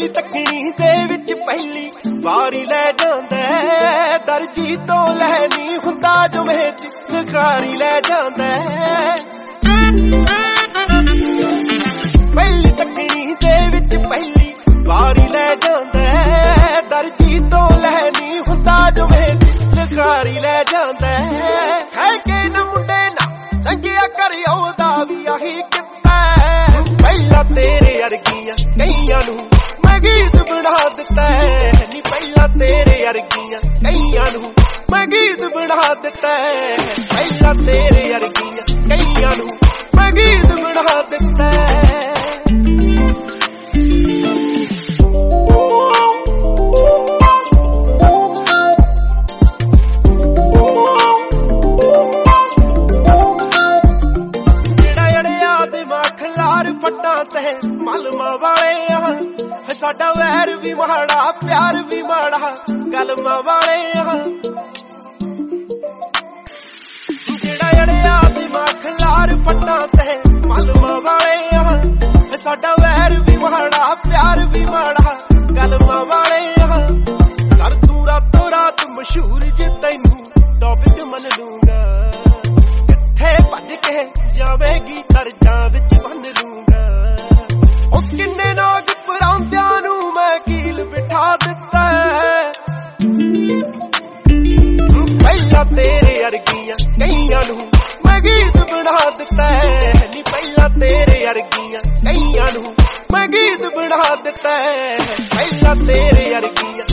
ਪਹਿਲੀ ਤੱਕਣੀ ਦੇ ਵਿੱਚ ਪਹਿਲੀ ਵਾਰੀ ਲੈ ਜਾਂਦਾ ਦਰਜੀ ਤੋਂ ਲੈਣੀ ਹੁੰਦਾ ਜੁਮੇ ਚ ਨਖਾਰੀ ਲੈ ਜਾਂਦਾ ਪਹਿਲੀ ਤੱਕਣੀ ਦੇ ਵਿੱਚ ਪਹਿਲੀ ਵਾਰੀ ਲੈ ਜਾਂਦਾ ਦਰਜੀ ਤੋਂ ਲੈਣੀ ਹੁੰਦਾ ਜੁਮੇ ਚ ਨਖਾਰੀ ਲੈ ਜਾਂਦਾ ਹੈ ਕਿ ਨਾ ਮੁੰਡੇ ਨਾ ਚੰਗਿਆ ਕਰਿਓ ਦਾ ਵੀ ਆਹੀ ਕਿੱਤਾ ਪਹਿਲਾਂ ਤੇਰੇ ਅਰਗੀਆਂ ਕਈਆਂ ਨੂੰ ਮੈਂ ਗੀਤ ਬਣਾ ਦਿੱਤਾ ਨੀ ਪਹਿਲਾਂ ਤੇਰੇ ਅਰਗੀਆਂ ਕਈਆਂ ਨੂੰ ਮੈਂ ਗੀਤ ਬਣਾ ਦਿੱਤਾ ਪਹਿਲਾਂ ਤੇਰੇ ਅਰਗੀਆਂ ਕਈਆਂ ਨੂੰ ਮੈਂ ਗੀਤ ਬਣਾ ਦਿੱਤਾ ਫੱਟਾਂ ਤੇ ਮਲਮਾ ਵਾਲੇ ਆ ਸਾਡਾ ਵੈਰ ਵੀ ਮਾੜਾ ਪਿਆਰ ਵੀ ਮਾੜਾ ਕਲਮਾਂ ਵਾਲੇ ਆ ਜਿਹੜਾ ਅੜਿਆ ਦਿਮਾਗ ਖਲਾਰ ਫੱਟਾਂ ਤੇ ਮਲਮਾ ਵਾਲੇ ਆ ਸਾਡਾ ਵੈਰ ਵੀ ਮਾੜਾ ਪਿਆਰ ਵੀ ਮਾੜਾ ਕਲਮਾਂ ਵਾਲੇ ਆ ਕਰ ਤੂੰ ਰਾਤੋਂ ਰਾਤ ਮਸ਼ਹੂਰ ਜੇ ਤੈਨੂੰ ਟੌਪ ਚ ਮੰਨ ਲੂੰਗਾ ਕਿੱਥੇ ਭੱਜ ਕੇ ਜਾਵੇਗੀ ਦਰਜਾਂ ਵਿੱਚ ਬੰਨ ਲੂੰਗਾ ਉਹ ਕਿੰਨੇ ਨਾਗ ਪਰਾਂਦਿਆਂ ਨੂੰ ਮੈਂ ਕੀਲ ਬਿਠਾ ਦਿੱਤਾ ਪਹਿਲਾਂ ਤੇਰੇ ਅਰਗੀਆਂ ਕਈਆਂ ਨੂੰ ਮੈਂ ਗੀਤ ਬਣਾ ਦਿੱਤਾ ਨੀ ਪਹਿਲਾਂ ਤੇਰੇ ਅਰਗੀਆਂ ਕਈਆਂ ਨੂੰ ਮੈਂ ਗੀਤ ਬਣਾ ਦਿੱਤਾ ਪਹਿਲਾਂ ਤੇਰੇ ਅਰਗੀਆਂ